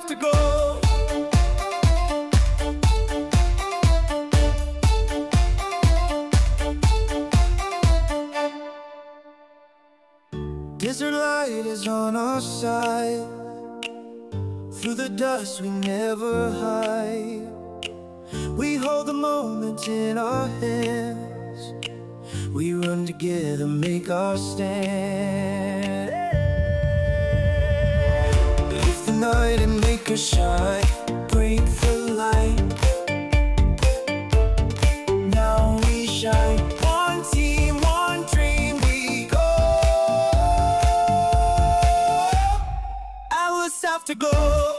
to go. Desert light is on our side. Through the dust we never hide. We hold the moment in our hands. We run together, make our stand. Lift the night and make her shine. Break the light. Now we shine. One team, one dream, we go. Hours have to go.